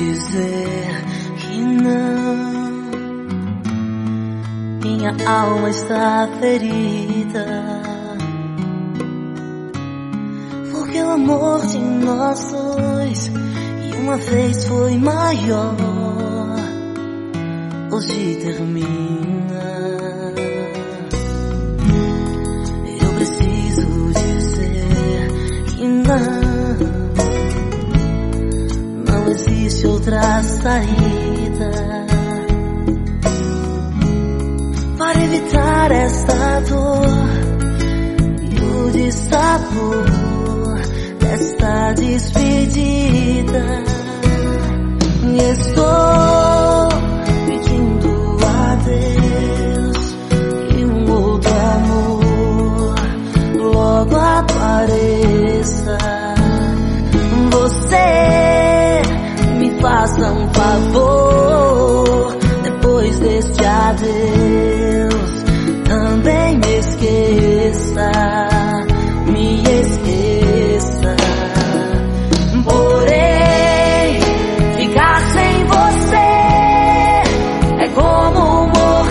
dizer que não. Minha alma está ferida, porque o amor de nós dois e uma vez foi maior, hoje termina. Eu preciso dizer que não existe outra saída para evitar esta dor e o dissabor desta despedida. Estou pedindo a Deus que um outro amor logo apareça. Você me faça um favor, depois deste adeus também me esqueça, me esqueça. Porém, ficar sem você é como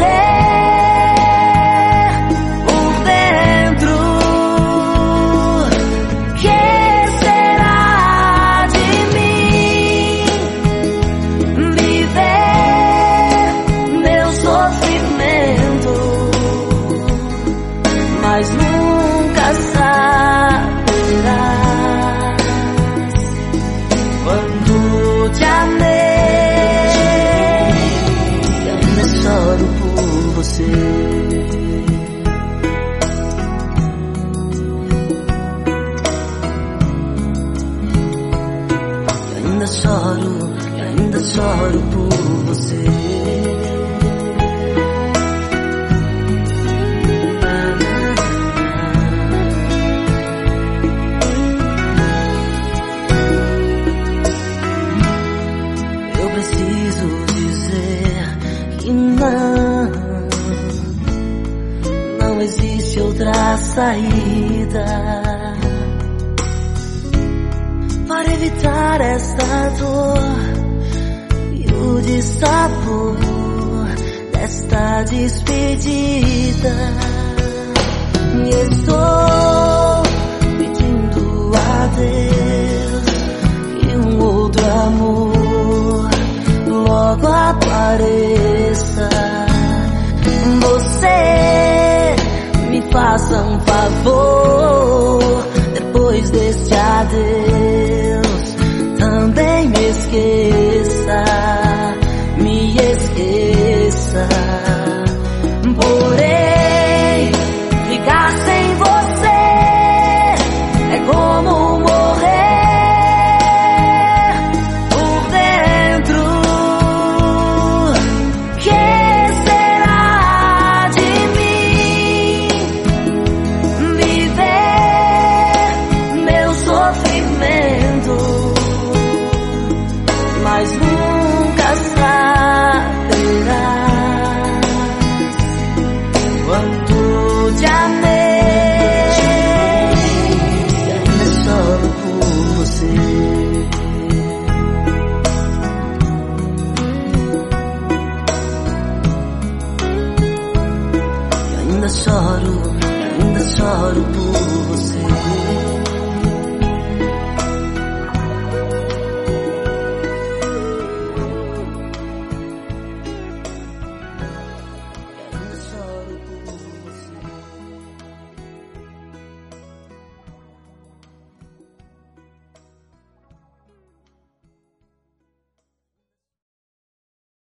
morrer por dentro. Que será de mim viver meu sofrimento? Mas nunca saberás quando te amei. Eu ainda choro por você. Eu ainda choro por você. Preciso dizer que não existe outra saída para evitar esta dor e o dissabor desta despedida. Estou pedindo a Deus que um outro amor logo apareça. Você me faça um favor, depois deste adeus também me esqueça, me esqueça. Porém,